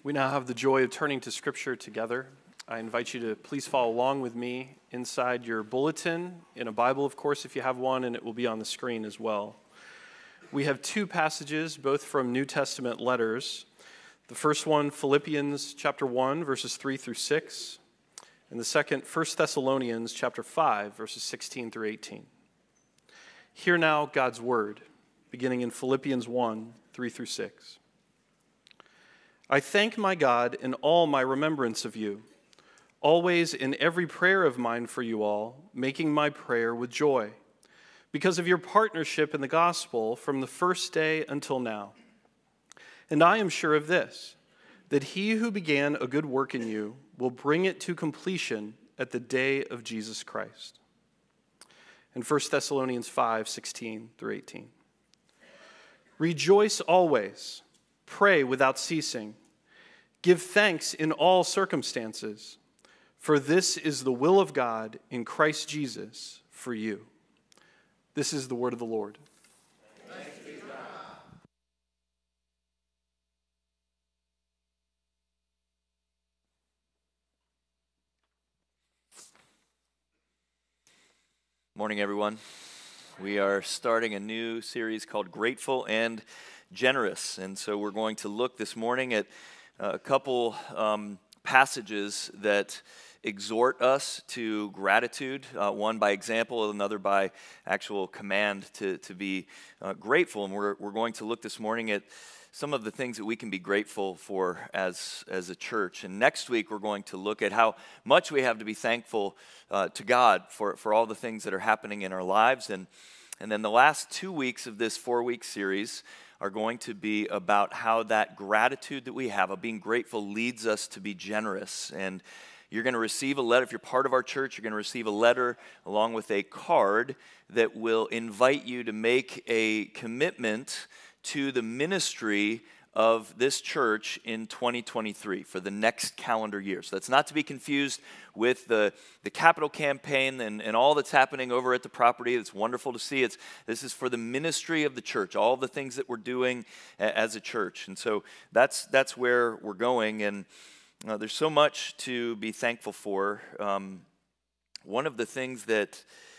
We now have the joy of turning to Scripture together. I invite you to please follow along with me inside your bulletin, in a Bible, of course, if you have one, and it will be on the screen as well. We have two passages, both from New Testament letters. The first one, Philippians chapter 1, verses 3 through 6, and the second, 1 Thessalonians chapter 5, verses 16 through 18. Hear now God's word, beginning in Philippians 1, 3 through 6. I thank my God in all my remembrance of you, always in every prayer of mine for you all, making my prayer with joy, because of your partnership in the gospel from the first day until now. And I am sure of this, that he who began a good work in you will bring it to completion at the day of Jesus Christ. And 1 Thessalonians 5, 16 through 18. Rejoice always. Pray without ceasing. Give thanks in all circumstances, for this is the will of God in Christ Jesus for you. This is the word of the Lord. Thanks be to God. Morning, everyone. We are starting a new series called Grateful and Generous. And so we're going to look this morning at a couple passages that exhort us to gratitude, one by example, another by actual command to be grateful. And we're going to look this morning at some of the things that we can be grateful for as a church. And next week, we're going to look at how much we have to be thankful to God for all the things that are happening in our lives. And then the last 2 weeks of this 4-week series are going to be about how that gratitude that we have of being grateful leads us to be generous. And you're going to receive a letter. If you're part of our church, you're going to receive a letter along with a card that will invite you to make a commitment to the ministry of this church in 2023 for the next calendar year. So that's not to be confused with the capital campaign and all that's happening over at the property. It's wonderful to see. This is for the ministry of the church, all the things that we're doing as a church. And so that's where we're going. And there's so much to be thankful for. One of the things that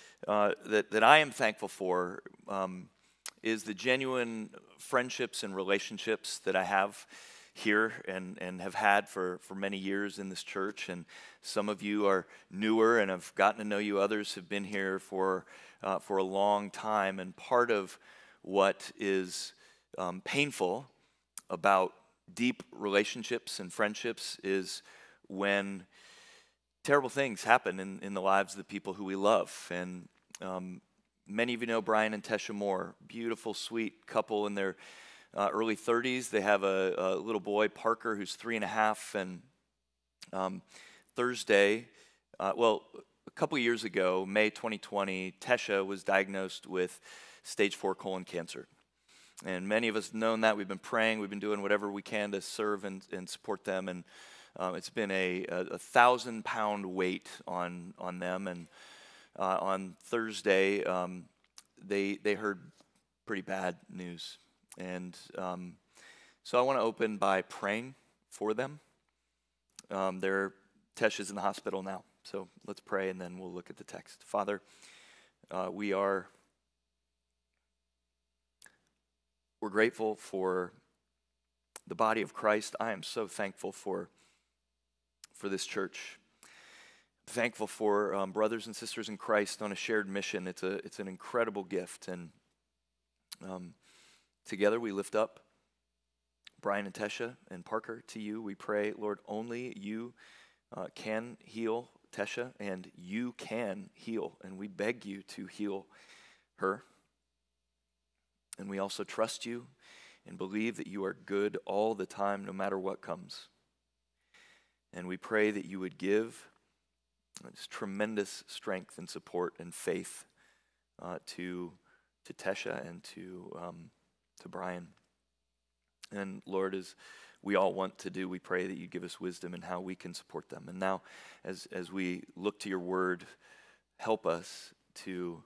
I am thankful for is the genuine friendships and relationships that I have here and have had for many years in this church. And some of you are newer and have gotten to know you. Others have been here for a long time. And part of what is painful about deep relationships and friendships is when terrible things happen in the lives of the people who we love. And many of you know Brian and Tesha Moore, beautiful, sweet couple in their early 30s. They have a little boy, Parker, who's 3.5. And Thursday, a couple years ago, May 2020, Tesha was diagnosed with stage 4 colon cancer. And many of us have known that. We've been praying. We've been doing whatever we can to serve and support them. And it's been a 1,000-pound weight on them. And on Thursday, they heard pretty bad news. And so I want to open by praying for them. Tesha's in the hospital now. So let's pray, and then we'll look at the text. Father, we're grateful for the body of Christ. I am so thankful for this church. Thankful for brothers and sisters in Christ on a shared mission. It's an incredible gift, and together we lift up Brian and Tesha and Parker to you. We pray, Lord, only you can heal Tesha, and you can heal, and we beg you to heal her. And we also trust you and believe that you are good all the time, no matter what comes. And we pray that you would give this tremendous strength and support and faith to Tesha and to Brian. And Lord, as we all want to do, we pray that you give us wisdom in how we can support them. And now, as we look to your word, help us to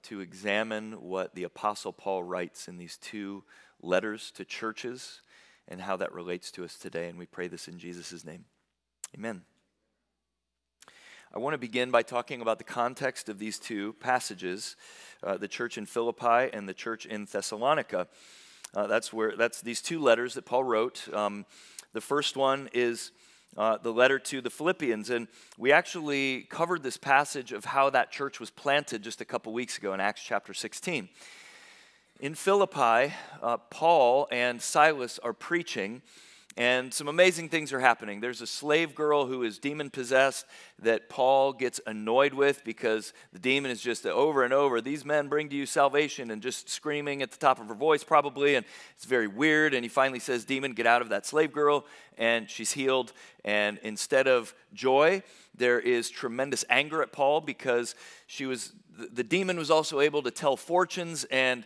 examine what the Apostle Paul writes in these two letters to churches and how that relates to us today. And we pray this in Jesus' name. Amen. I want to begin by talking about the context of these two passages, the church in Philippi and the church in Thessalonica. That's these two letters that Paul wrote. The first one is the letter to the Philippians, and we actually covered this passage of how that church was planted just a couple weeks ago in Acts chapter 16. In Philippi, Paul and Silas are preaching, and some amazing things are happening. There's a slave girl who is demon-possessed that Paul gets annoyed with because the demon is just over and over, "These men bring to you salvation," and just screaming at the top of her voice probably, and it's very weird. And he finally says, "Demon, get out of that slave girl," and she's healed. And instead of joy, there is tremendous anger at Paul because the demon was also able to tell fortunes, and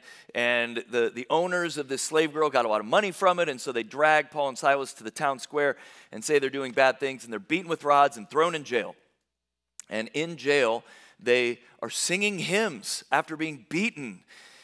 the owners of this slave girl got a lot of money from it, and so they drag Paul and Silas to the town square and say they're doing bad things, and they're beaten with rods and thrown in jail. And in jail, they are singing hymns after being beaten,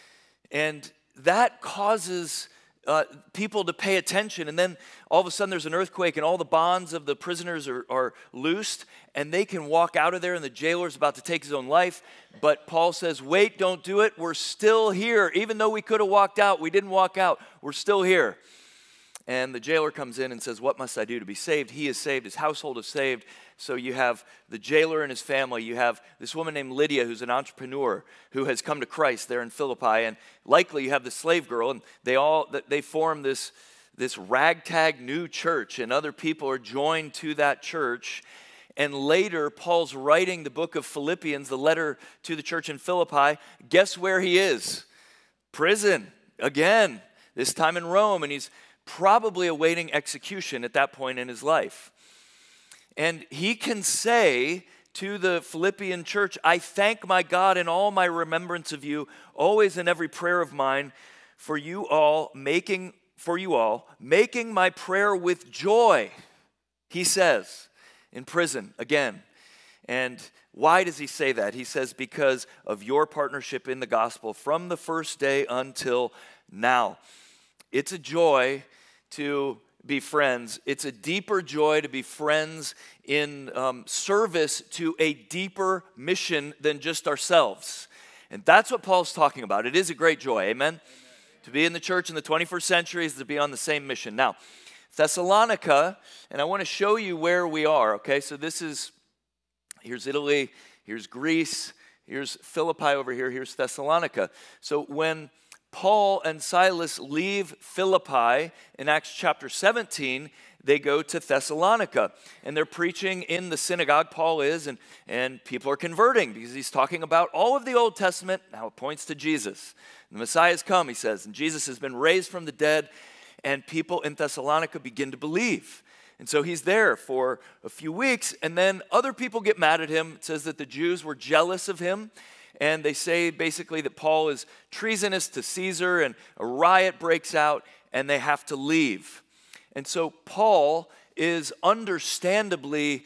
and that causes people to pay attention. And then all of a sudden there's an earthquake, and all the bonds of the prisoners are loosed, and they can walk out of there, and the jailer's about to take his own life. But Paul says, "Wait, don't do it. We're still here. Even though we could have walked out, we didn't walk out. We're still here." And the jailer comes in and says, "What must I do to be saved?" He is saved. His household is saved. So you have the jailer and his family. You have this woman named Lydia, who's an entrepreneur who has come to Christ there in Philippi. And likely you have the slave girl, and they form this ragtag new church, and other people are joined to that church. And later, Paul's writing the book of Philippians, the letter to the church in Philippi. Guess where he is? Prison again, this time in Rome, and he's probably awaiting execution at that point in his life. And he can say to the Philippian church, "I thank my God in all my remembrance of you, always in every prayer of mine, for you all, making my prayer with joy," he says, in prison again. And why does he say that? He says, "Because of your partnership in the gospel from the first day until now." It's a joy to be friends. It's a deeper joy to be friends in service to a deeper mission than just ourselves. And that's what Paul's talking about. It is a great joy, amen? To be in the church in the 21st century is to be on the same mission. Now, Thessalonica, and I want to show you where we are, okay? So here's Italy, here's Greece, here's Philippi over here, here's Thessalonica. So when Paul and Silas leave Philippi in Acts chapter 17, they go to Thessalonica, and they're preaching in the synagogue, Paul is, and people are converting because he's talking about all of the Old Testament. Now it points to Jesus. The Messiah has come, he says, and Jesus has been raised from the dead, and people in Thessalonica begin to believe. And so he's there for a few weeks, and then other people get mad at him. It says that the Jews were jealous of him, and they say basically that Paul is treasonous to Caesar, and a riot breaks out, and they have to leave. And so Paul is understandably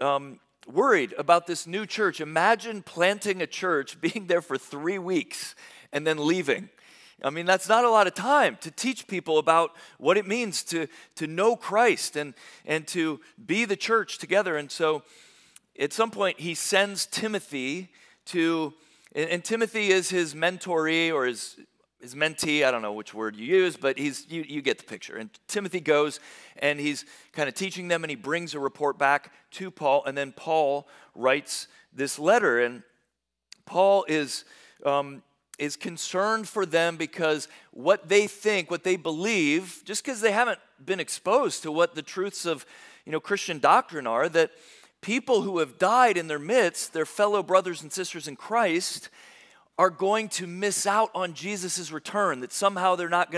worried about this new church. Imagine planting a church, being there for 3 weeks, and then leaving. I mean, that's not a lot of time to teach people about what it means to know Christ and to be the church together. And so at some point he sends Timothy to, and Timothy is his mentoree or his mentee, I don't know which word you use, but you get the picture. And Timothy goes and he's kind of teaching them, and he brings a report back to Paul, and then Paul writes this letter. And Paul is concerned for them because what they think, what they believe, just because they haven't been exposed to what the truths of Christian doctrine are, that people who have died in their midst, their fellow brothers and sisters in Christ, are going to miss out on Jesus' return, that somehow they're not going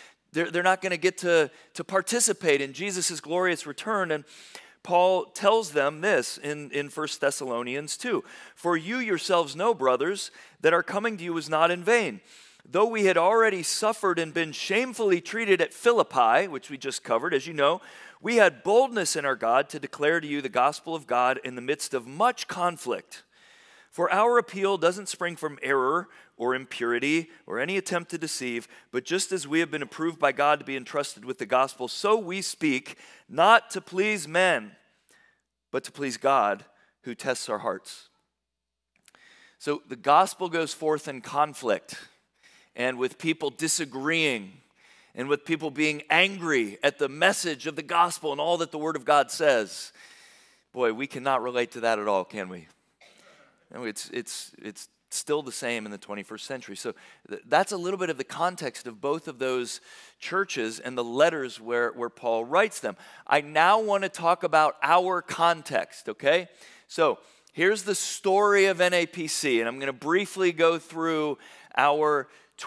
to get to participate in Jesus' glorious return. And Paul tells them this in 1 Thessalonians 2. "For you yourselves know, brothers, that our coming to you was not in vain. Though we had already suffered and been shamefully treated at Philippi," which we just covered, as you know, "we had boldness in our God to declare to you the gospel of God in the midst of much conflict. For our appeal doesn't spring from error or impurity or any attempt to deceive, but just as we have been approved by God to be entrusted with the gospel, so we speak, not to please men, but to please God who tests our hearts. So the gospel goes forth in conflict, and with people disagreeing, and with people being angry at the message of the gospel and all that the Word of God says. Boy, we cannot relate to that at all, can we? No, it's still the same in the 21st century. So that's a little bit of the context of both of those churches and the letters where Paul writes them. I now want to talk about our context, okay? So here's the story of NAPC, and I'm going to briefly go through our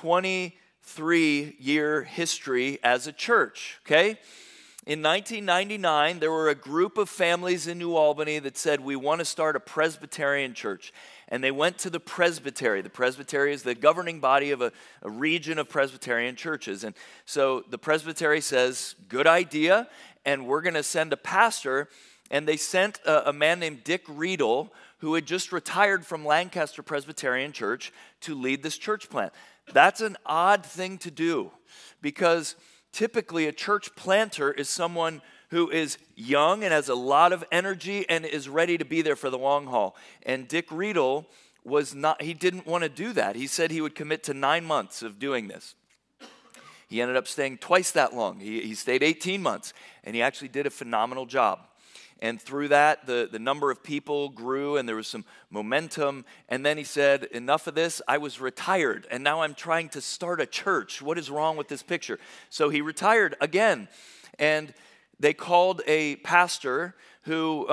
23-year history as a church, okay? In 1999, there were a group of families in New Albany that said, we want to start a Presbyterian church. And they went to the Presbytery. The Presbytery is the governing body of a region of Presbyterian churches. And so the Presbytery says, good idea, and we're going to send a pastor. And they sent a man named Dick Riedel, who had just retired from Lancaster Presbyterian Church, to lead this church plant. That's an odd thing to do, because typically a church planter is someone who is young and has a lot of energy and is ready to be there for the long haul. And Dick Riedel he didn't want to do that. He said he would commit to 9 months of doing this. He ended up staying twice that long. He stayed 18 months, and he actually did a phenomenal job. And through that, the number of people grew, and there was some momentum. And then he said, enough of this. I was retired, and now I'm trying to start a church. What is wrong with this picture? So he retired again, and they called a pastor who,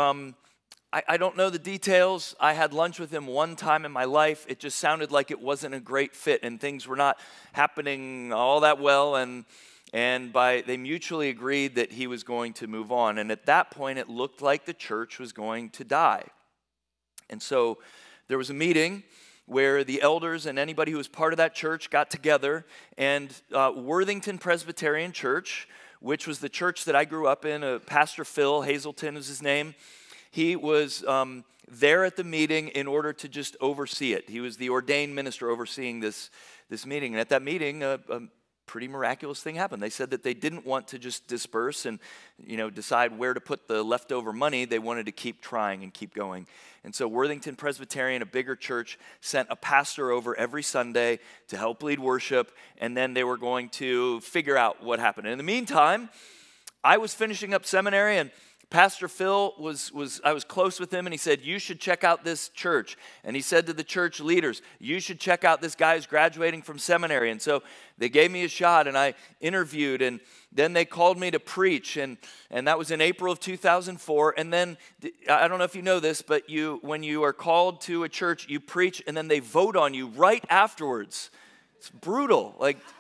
I don't know the details. I had lunch with him one time in my life. It just sounded like it wasn't a great fit, and things were not happening all that well, and they mutually agreed that he was going to move on. And at that point, it looked like the church was going to die. And so there was a meeting where the elders and anybody who was part of that church got together, and Worthington Presbyterian Church, which was the church that I grew up in, Pastor Phil Hazelton is his name, he was there at the meeting in order to just oversee it. He was the ordained minister overseeing this meeting. And at that meeting, pretty miraculous thing happened. They said that they didn't want to just disperse and, decide where to put the leftover money. They wanted to keep trying and keep going. And so Worthington Presbyterian, a bigger church, sent a pastor over every Sunday to help lead worship, and then they were going to figure out what happened. And in the meantime, I was finishing up seminary, and Pastor Phil I was close with him, and he said, you should check out this church. And he said to the church leaders, you should check out this guy who's graduating from seminary. And so they gave me a shot, and I interviewed, and then they called me to preach, and that was in April of 2004. And then, I don't know if you know this, but when you are called to a church, you preach, and then they vote on you right afterwards. It's brutal.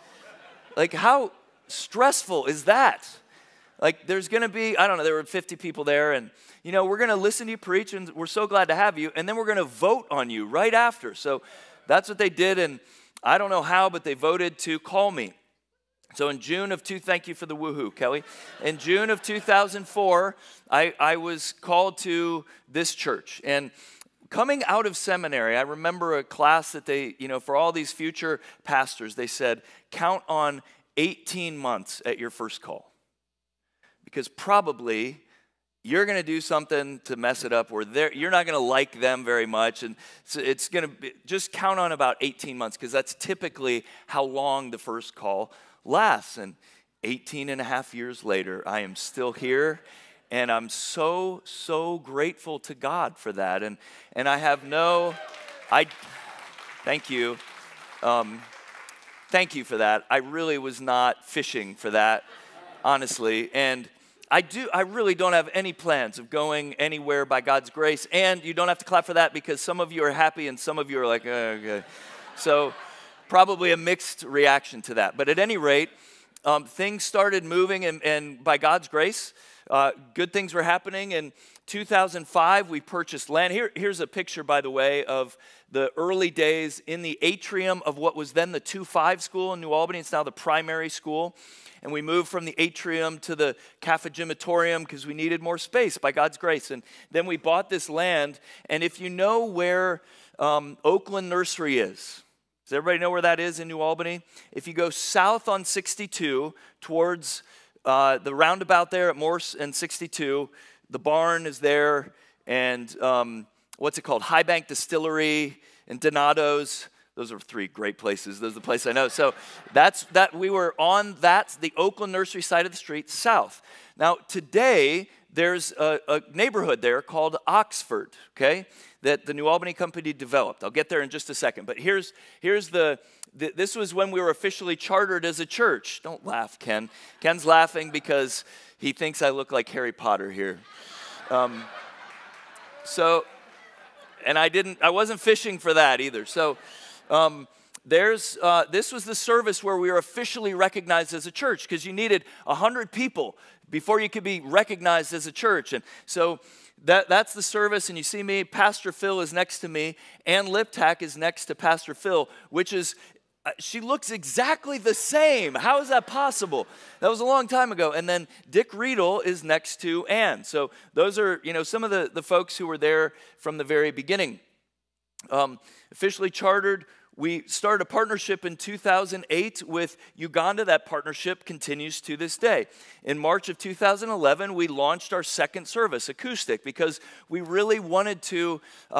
Like how stressful is that? Like, there's going to be, I don't know, there were 50 people there, and, we're going to listen to you preach, and we're so glad to have you, and then we're going to vote on you right after. So that's what they did, and I don't know how, but they voted to call me. So in thank you for the woohoo, Kelly. In June of 2004, I was called to this church, and coming out of seminary, I remember a class that they, for all these future pastors, they said, count on 18 months at your first call. Because probably you're going to do something to mess it up, or you're not going to like them very much. And so it's going to be, just count on about 18 months, because that's typically how long the first call lasts. And 18 and a half years later, I am still here. And I'm so, so grateful to God for that. And I have thank you. Thank you for that. I really was not fishing for that, honestly. And I really don't have any plans of going anywhere by God's grace. And you don't have to clap for that, because some of you are happy and some of you are like, okay. So probably a mixed reaction to that. But at any rate, things started moving, and by God's grace, good things were happening. In 2005, we purchased land. Here's a picture, by the way, of the early days in the atrium of what was then the 2-5 school in New Albany. It's now the primary school. and we moved from the atrium to the cafegimatorium because we needed more space by God's grace. And then we bought this land, and if you know where Oakland Nursery is, does everybody know where that is in New Albany? If you go south on 62 towards the roundabout there at Morse and 62, the barn is there, and what's it called? High Bank Distillery and Donato's. Those are three great places. Those are the places I know. So we were on the Oakland Nursery side of the street, south. Now today there's a neighborhood there called Oxford, okay, that the New Albany Company developed. I'll get there in just a second. But here's this was when we were officially chartered as a church. Don't laugh, Ken. Ken's laughing because he thinks I look like Harry Potter here. And I wasn't fishing for that either. So this was the service where we were officially recognized as a church, because you needed 100 people before you could be recognized as a church. And so that's the service, and you see me, Pastor Phil is next to me, Ann Liptak is next to Pastor Phil, which is, she looks exactly the same. How is that possible? That was a long time ago. And then Dick Riedel is next to Ann. So those are, some of the folks who were there from the very beginning. Officially chartered. We started a partnership in 2008 with Uganda. That partnership continues to this day. In March of 2011, we launched our second service, acoustic, because we really wanted to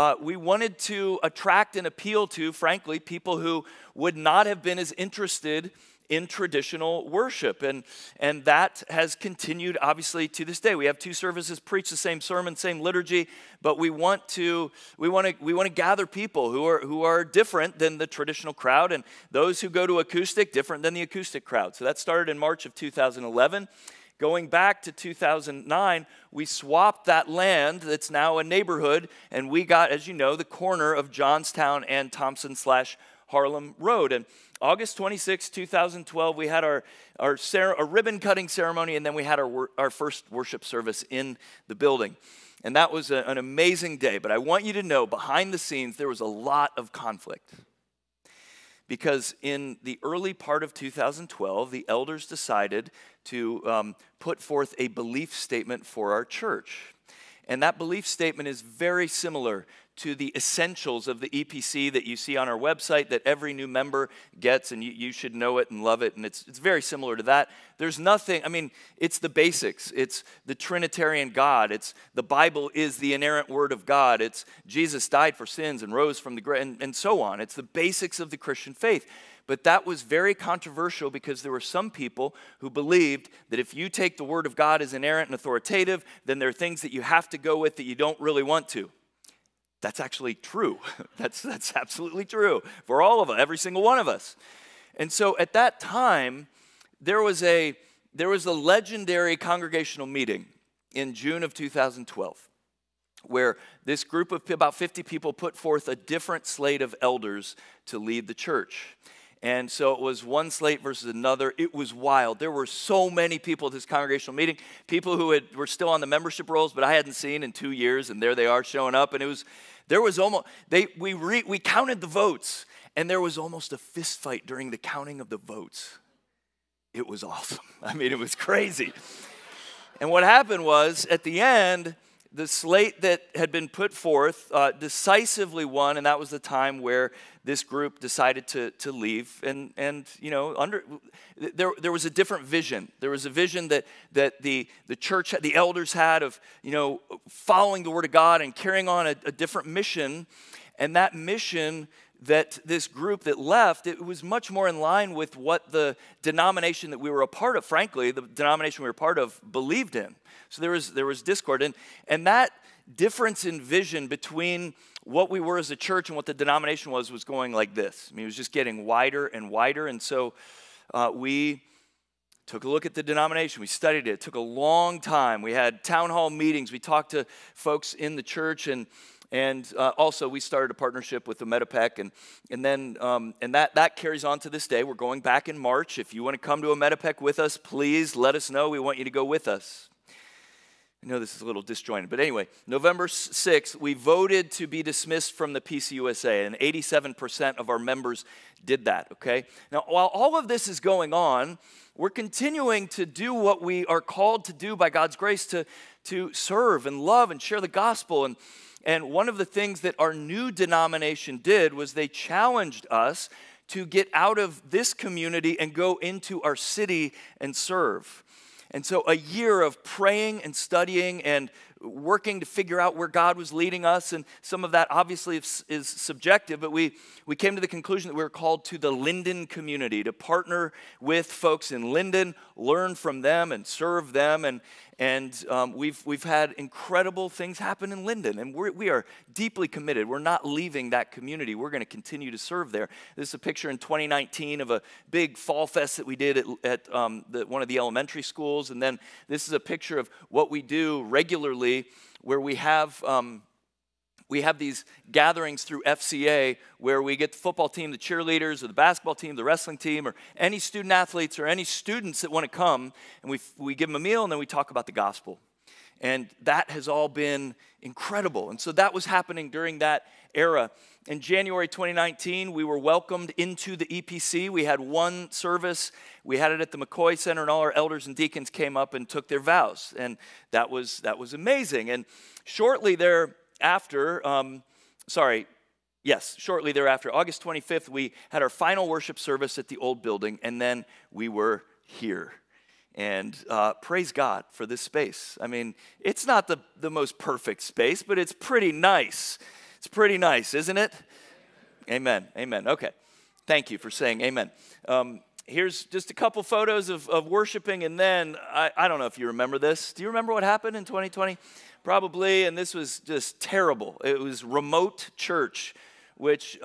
attract and appeal to, frankly, people who would not have been as interested in traditional worship, and that has continued obviously to this day. We have two services, preach the same sermon, same liturgy, but we want to gather people who are different than the traditional crowd, and those who go to acoustic different than the acoustic crowd. So that started in March of 2011. Going back to 2009, we swapped that land that's now a neighborhood, and we got, as you know, the corner of Johnstown and Thompson/Harlem Road. And August 26, 2012, we had our ribbon-cutting ceremony, and then we had our first worship service in the building. And that was an amazing day. But I want you to know, behind the scenes, there was a lot of conflict. Because in the early part of 2012, the elders decided to put forth a belief statement for our church. And that belief statement is very similar to the essentials of the EPC that you see on our website that every new member gets, and you should know it and love it, and it's very similar to that. There's nothing, it's the basics. It's the Trinitarian God. It's the Bible is the inerrant Word of God. It's Jesus died for sins and rose from the grave, and so on. It's the basics of the Christian faith. But that was very controversial because there were some people who believed that if you take the Word of God as inerrant and authoritative, then there are things that you have to go with that you don't really want to. That's actually true. That's absolutely true for all of us, every single one of us. And so at that time, there was a legendary congregational meeting in June of 2012 where this group of about 50 people put forth a different slate of elders to lead the church. And so it was one slate versus another. It was wild. There were so many people at this congregational meeting, people who were still on the membership rolls, but I hadn't seen in 2 years, and there they are showing up. And we counted the votes, and there was almost a fist fight during the counting of the votes. It was awesome. It was crazy. And what happened was, at the end, the slate that had been put forth decisively won, and that was the time where this group decided to leave. And there was a different vision. There was a vision that the church, the elders had of following the Word of God and carrying on a different mission. And that mission that this group that left, it was much more in line with what the denomination that we were a part of, frankly, the denomination we were a part of, believed in. So there was discord. And that difference in vision between what we were as a church and what the denomination was going like this. It was just getting wider and wider. And so we took a look at the denomination. We studied it. It took a long time. We had town hall meetings. We talked to folks in the church, and also we started a partnership with the Metapec, and that carries on to this day. We're going back in March. If you want to come to a Metapec with us, please let us know. We want you to go with us. I know this is a little disjointed, but anyway, November 6th, we voted to be dismissed from the PCUSA, and 87% of our members did that, okay? Now, while all of this is going on, we're continuing to do what we are called to do by God's grace, to serve and love and share the gospel. And one of the things that our new denomination did was they challenged us to get out of this community and go into our city and serve. And so a year of praying and studying and working to figure out where God was leading us, and some of that obviously is subjective, but we came to the conclusion that we were called to the Linden community, to partner with folks in Linden, learn from them and serve them, and we've had incredible things happen in Linden, and we are deeply committed. We're not leaving that community. We're going to continue to serve there. This is a picture in 2019 of a big fall fest that we did at one of the elementary schools, and then this is a picture of what we do regularly, where we have these gatherings through FCA where we get the football team, the cheerleaders, or the basketball team, the wrestling team, or any student athletes or any students that want to come, and we give them a meal, and then we talk about the gospel. And that has all been incredible. And so that was happening during that era. In January 2019, we were welcomed into the EPC. We had one service. We had it at the McCoy Center, and all our elders and deacons came up and took their vows. And that was amazing. And shortly thereafter, August 25th, we had our final worship service at the old building, and then we were here. And praise God for this space. I mean, it's not the most perfect space, but it's pretty nice. It's pretty nice, isn't it? Amen. Amen. Okay. Thank you for saying amen. Here's just a couple photos of worshiping, and then I don't know if you remember this. Do you remember what happened in 2020? Probably, and this was just terrible. It was remote church, which,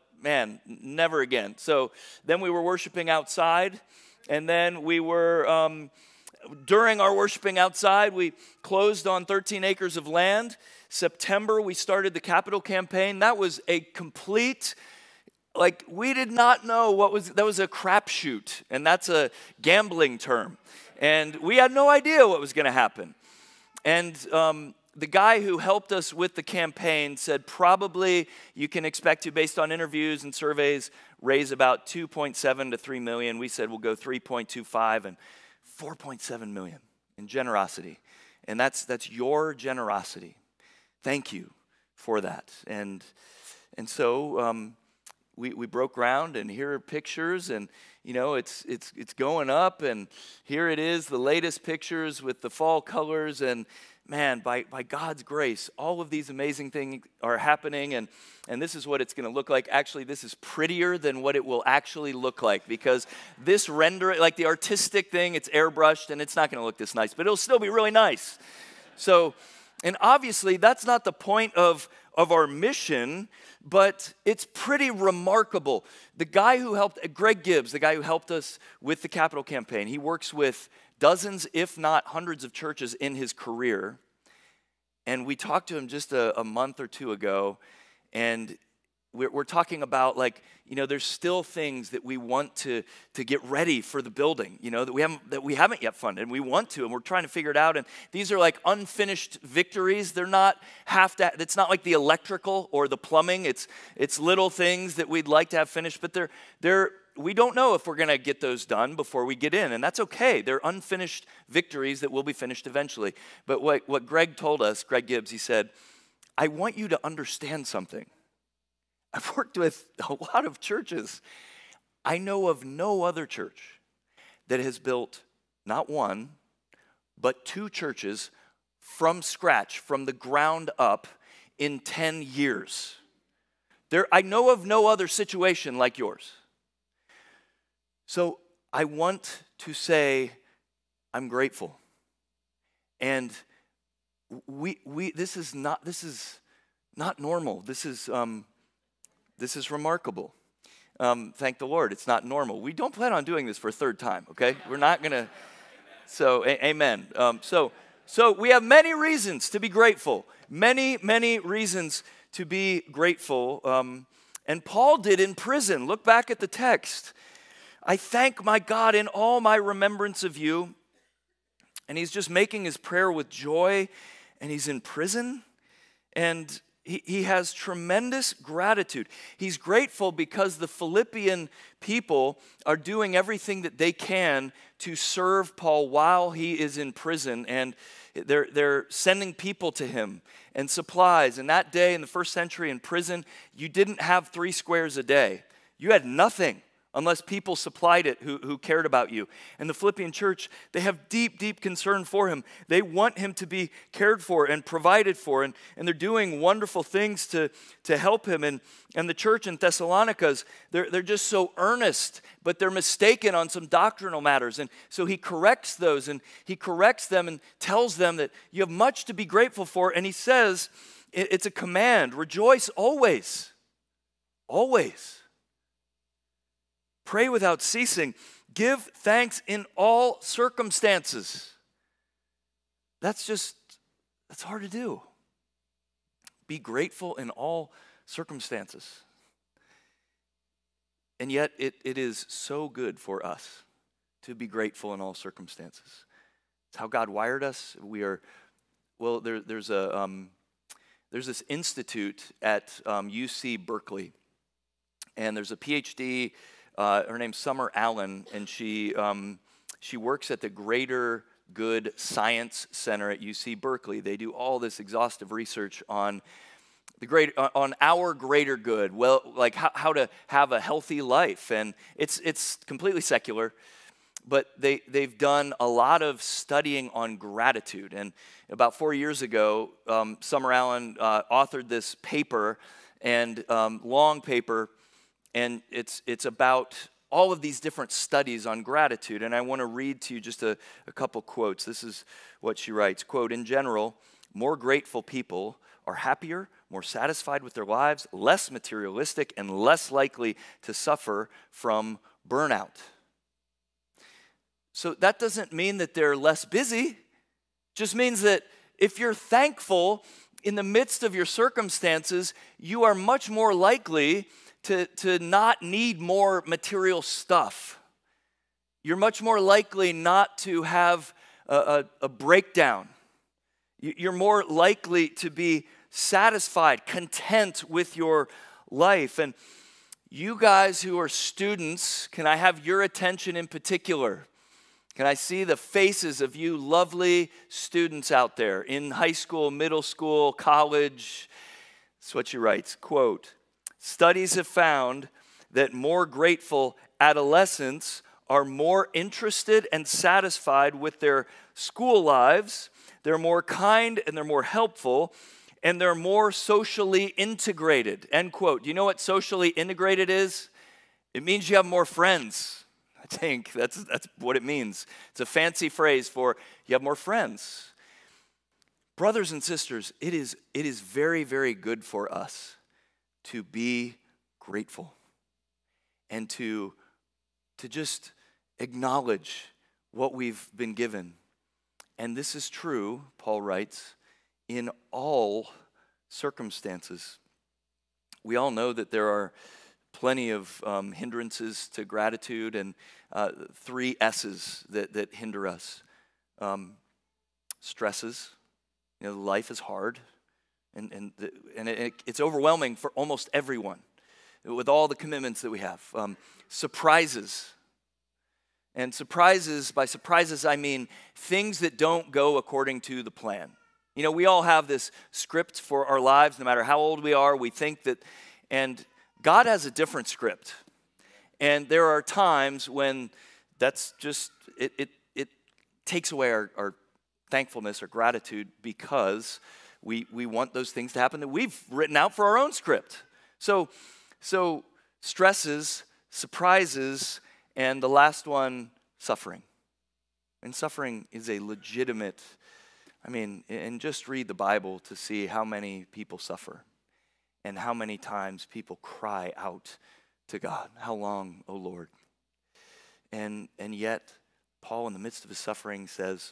never again. So then we were worshiping outside, and then we were, during our worshiping outside, we closed on 13 acres of land. September, we started the capital campaign. That was a complete, we did not know that was a crapshoot, and that's a gambling term. And we had no idea what was going to happen. And the guy who helped us with the campaign said probably you can expect to, based on interviews and surveys, raise about 2.7 to 3 million. We said we'll go 3.25 and 4.7 million in generosity. And that's your generosity. Thank you for that. And so we broke ground, and here are pictures, and it's going up, and here it is, the latest pictures with the fall colors, and man, by God's grace, all of these amazing things are happening, and this is what it's going to look like. Actually, this is prettier than what it will actually look like, because this render, the artistic thing, it's airbrushed, and it's not going to look this nice, but it'll still be really nice. So, and obviously, that's not the point of our mission, but it's pretty remarkable. The guy who helped, Greg Gibbs, the guy who helped us with the capital campaign, he works with dozens, if not hundreds of churches in his career. And we talked to him just a month or two ago, and we're talking about there's still things that we want to get ready for the building, that we haven't yet funded, and we want to, and we're trying to figure it out. And these are unfinished victories. They're not it's not like the electrical or the plumbing. It's little things that we'd like to have finished, but we don't know if we're going to get those done before we get in, and that's okay. They're unfinished victories that will be finished eventually. But what Greg told us, Greg Gibbs, he said, I want you to understand something. I've worked with a lot of churches. I know of no other church that has built not one, but 2 churches from scratch, from the ground up, in 10 years. I know of no other situation like yours. So I want to say I'm grateful. And this is not normal. This is remarkable. Thank the Lord, it's not normal. We don't plan on doing this for a third time, okay? We're not going to. So, amen. So we have many reasons to be grateful. Many, many reasons to be grateful. And Paul did in prison. Look back at the text. I thank my God in all my remembrance of you. And he's just making his prayer with joy, and he's in prison, and he has tremendous gratitude. He's grateful because the Philippian people are doing everything that they can to serve Paul while he is in prison, and they're sending people to him and supplies. And that day in the first century in prison, you didn't have 3 squares a day. You had nothing unless people supplied it who cared about you. And the Philippian church, they have deep, deep concern for him. They want him to be cared for and provided for, and they're doing wonderful things to help him. And the church in Thessalonica, they're just so earnest, but they're mistaken on some doctrinal matters. And so he corrects those, and he corrects them and tells them that you have much to be grateful for. And he says, it's a command, rejoice always, always. Pray without ceasing. Give thanks in all circumstances. That's hard to do. Be grateful in all circumstances. And yet it is so good for us to be grateful in all circumstances. It's how God wired us. There's this institute at UC Berkeley, and there's a PhD. Her name's Summer Allen, and she works at the Greater Good Science Center at UC Berkeley. They do all this exhaustive research on on our greater good, well, like how to have a healthy life, and it's completely secular, but they've done a lot of studying on gratitude. And about 4 years ago, Summer Allen authored this paper, and long paper. And it's about all of these different studies on gratitude. And I want to read to you just a couple quotes. This is what she writes. Quote, in general, more grateful people are happier, more satisfied with their lives, less materialistic, and less likely to suffer from burnout. So that doesn't mean that they're less busy. It just means that if you're thankful in the midst of your circumstances, you are much more likely to not need more material stuff. You're much more likely not to have a breakdown. You're more likely to be satisfied, content with your life. And you guys who are students, can I have your attention in particular? Can I see the faces of you lovely students out there in high school, middle school, college? That's what she writes. Quote, studies have found that more grateful adolescents are more interested and satisfied with their school lives, they're more kind and they're more helpful, and they're more socially integrated. End quote. Do you know what socially integrated is? It means you have more friends. I think that's what it means. It's a fancy phrase for you have more friends. Brothers and sisters, it is very, very good for us to be grateful and to just acknowledge what we've been given. And this is true, Paul writes, in all circumstances. We all know that there are plenty of hindrances to gratitude, and 3 S's that hinder us. Stresses, life is hard. And it's overwhelming for almost everyone with all the commitments that we have. Surprises. And surprises, by surprises I mean things that don't go according to the plan. We all have this script for our lives, no matter how old we are. We think that, and God has a different script. And there are times when that's just, it takes away our thankfulness or gratitude because we want those things to happen that we've written out for our own script. So stresses, surprises, and the last one, suffering. And suffering is a legitimate, and just read the Bible to see how many people suffer and how many times people cry out to God. How long, O Lord? And yet, Paul, in the midst of his suffering, says,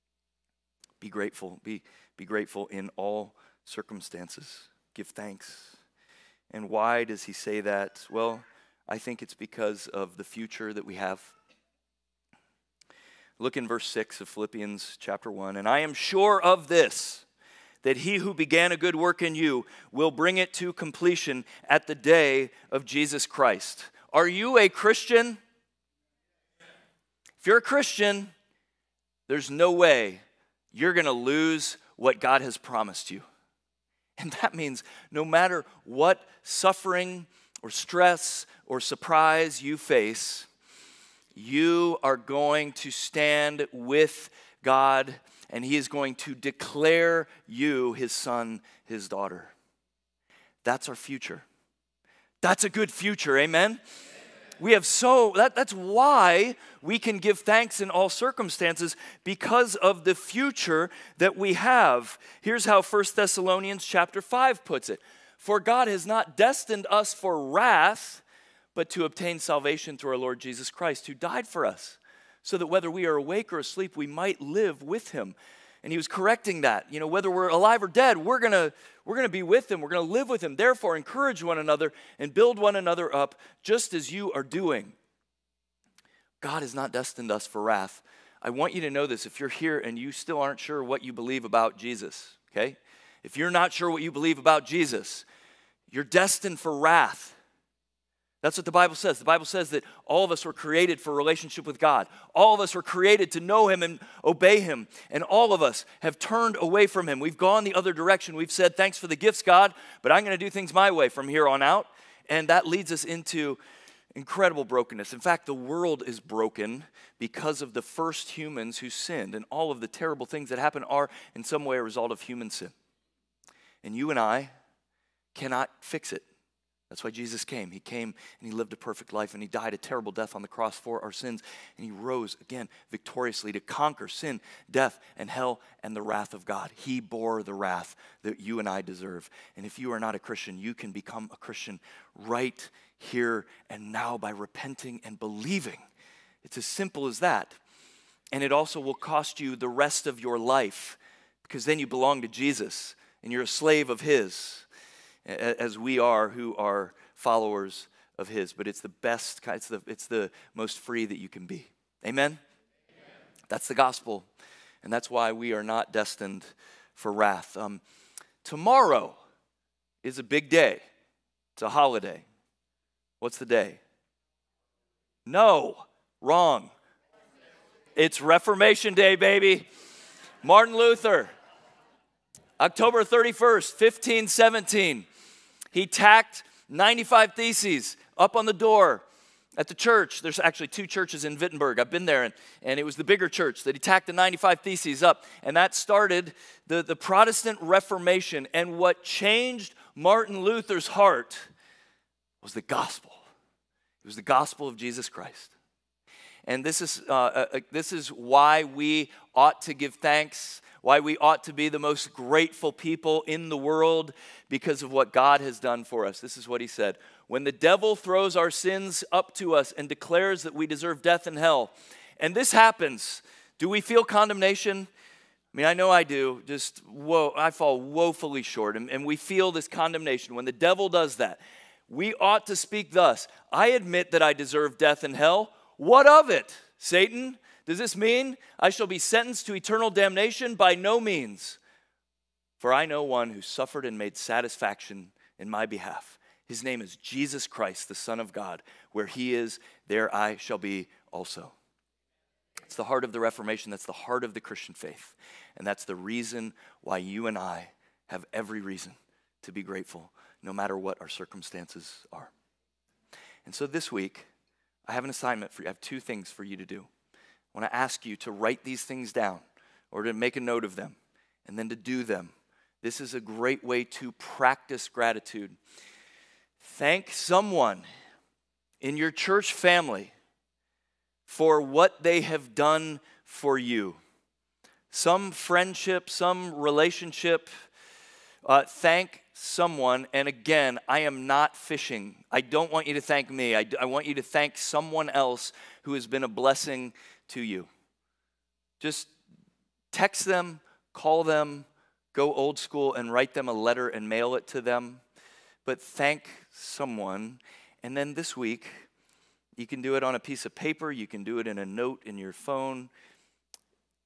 be grateful. Be grateful in all circumstances. Give thanks. And why does he say that? Well, I think it's because of the future that we have. Look in verse 6 of Philippians chapter 1. And I am sure of this, that he who began a good work in you will bring it to completion at the day of Jesus Christ. Are you a Christian? If you're a Christian, there's no way you're going to lose what God has promised you. And that means no matter what suffering or stress or surprise you face, you are going to stand with God, and he is going to declare you his son, his daughter. That's our future. That's a good future, amen? We have that's why we can give thanks in all circumstances, because of the future that we have. Here's how 1 Thessalonians chapter 5 puts it. For God has not destined us for wrath, but to obtain salvation through our Lord Jesus Christ, who died for us, so that whether we are awake or asleep, we might live with him. And he was correcting that. You know, whether we're alive or dead, we're gonna be with him. We're gonna live with him. Therefore, encourage one another and build one another up, just as you are doing. God has not destined us for wrath. I want you to know this. If you're here and you still aren't sure what you believe about Jesus, okay? If you're not sure what you believe about Jesus, you're destined for wrath. That's what the Bible says. The Bible says that all of us were created for a relationship with God. All of us were created to know him and obey him. And all of us have turned away from him. We've gone the other direction. We've said, thanks for the gifts, God, but I'm going to do things my way from here on out. And that leads us into incredible brokenness. In fact, the world is broken because of the first humans who sinned. And all of the terrible things that happen are in some way a result of human sin. And you and I cannot fix it. That's why Jesus came. He came and he lived a perfect life, and he died a terrible death on the cross for our sins, and he rose again victoriously to conquer sin, death, and hell, and the wrath of God. He bore the wrath that you and I deserve. And if you are not a Christian, you can become a Christian right here and now by repenting and believing. It's as simple as that. And it also will cost you the rest of your life, because then you belong to Jesus and you're a slave of his, as we are who are followers of his. But it's the best, it's the most free that you can be. Amen? That's the gospel, and that's why we are not destined for wrath. Tomorrow is a big day. It's a holiday. What's the day? No, wrong. It's Reformation Day, baby. Martin Luther, October 31st, 1517. He tacked 95 Theses up on the door at the church. There's actually 2 churches in Wittenberg. I've been there, and it was the bigger church that he tacked the 95 Theses up. And that started the Protestant Reformation. And what changed Martin Luther's heart was the gospel. It was the gospel of Jesus Christ. And this is why we ought to give thanks, why we ought to be the most grateful people in the world, because of what God has done for us. This is what he said. When the devil throws our sins up to us and declares that we deserve death and hell, and this happens, do we feel condemnation? I mean, I know I do. I fall woefully short, and we feel this condemnation. When the devil does that, we ought to speak thus: I admit that I deserve death and hell. What of it, Satan? Does this mean I shall be sentenced to eternal damnation? By no means. For I know one who suffered and made satisfaction in my behalf. His name is Jesus Christ, the Son of God. Where he is, there I shall be also. It's the heart of the Reformation. That's the heart of the Christian faith. And that's the reason why you and I have every reason to be grateful, no matter what our circumstances are. And so this week, I have an assignment for you. I have 2 things for you to do. I want to ask you to write these things down, or to make a note of them, and then to do them. This is a great way to practice gratitude. Thank someone in your church family for what they have done for you. Some friendship, some relationship. Thank someone. And again, I am not fishing. I don't want you to thank me. I want you to thank someone else who has been a blessing to you. Just text them, call them, go old school and write them a letter and mail it to them. But thank someone. And then this week, you can do it on a piece of paper. You can do it in a note in your phone.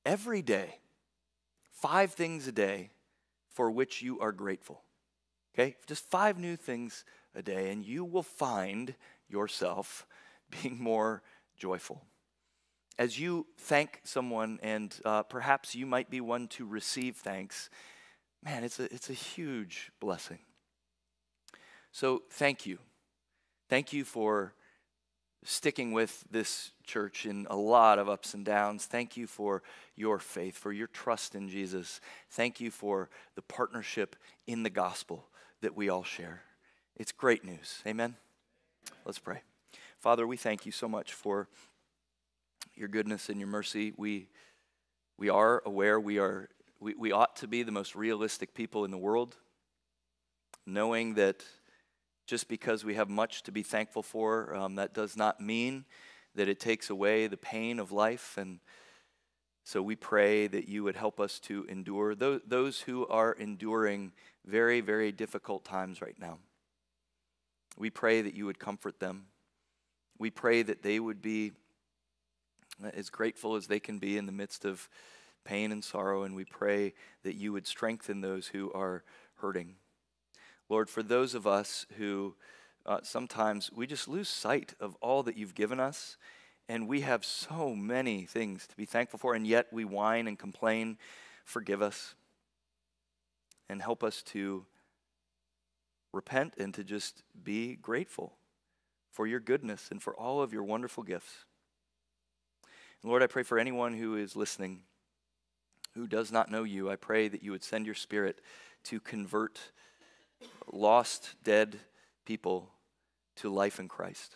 every day, 5 things a day for which you are grateful. Okay? Just 5 new things a day, and you will find yourself being more joyful. As you thank someone, and perhaps you might be one to receive thanks, man, it's a huge blessing. So thank you. Thank you for sticking with this church in a lot of ups and downs. Thank you for your faith, for your trust in Jesus. Thank you for the partnership in the gospel that we all share. It's great news. Amen? Let's pray. Father, we thank you so much for your goodness and your mercy. We are aware we ought to be the most realistic people in the world, knowing that just because we have much to be thankful for, that does not mean that it takes away the pain of life. And so we pray that you would help us to endure those who are enduring very, very difficult times right now. We pray that you would comfort them. We pray that they would be as grateful as they can be in the midst of pain and sorrow, and we pray that you would strengthen those who are hurting. Lord, for those of us who sometimes we just lose sight of all that you've given us, and we have so many things to be thankful for, and yet we whine and complain, forgive us, and help us to repent and to just be grateful for your goodness and for all of your wonderful gifts. And Lord, I pray for anyone who is listening who does not know you. I pray that you would send your Spirit to convert lost, dead people to life in Christ.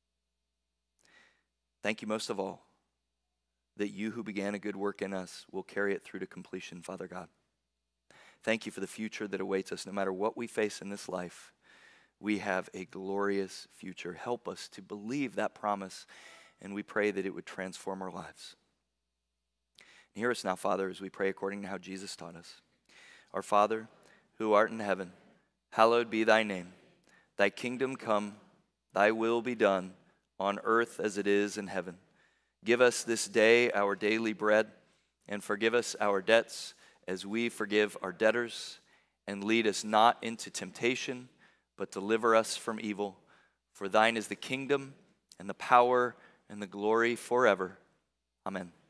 Thank you most of all that you who began a good work in us will carry it through to completion, Father God. Thank you for the future that awaits us. No matter what we face in this life, we have a glorious future. Help us to believe that promise, and we pray that it would transform our lives. And hear us now, Father, as we pray according to how Jesus taught us. Our Father, who art in heaven, hallowed be thy name. Thy kingdom come, thy will be done, on earth as it is in heaven. Give us this day our daily bread, and forgive us our debts as we forgive our debtors. And lead us not into temptation, but deliver us from evil. For thine is the kingdom, and the power, and the glory forever. Amen.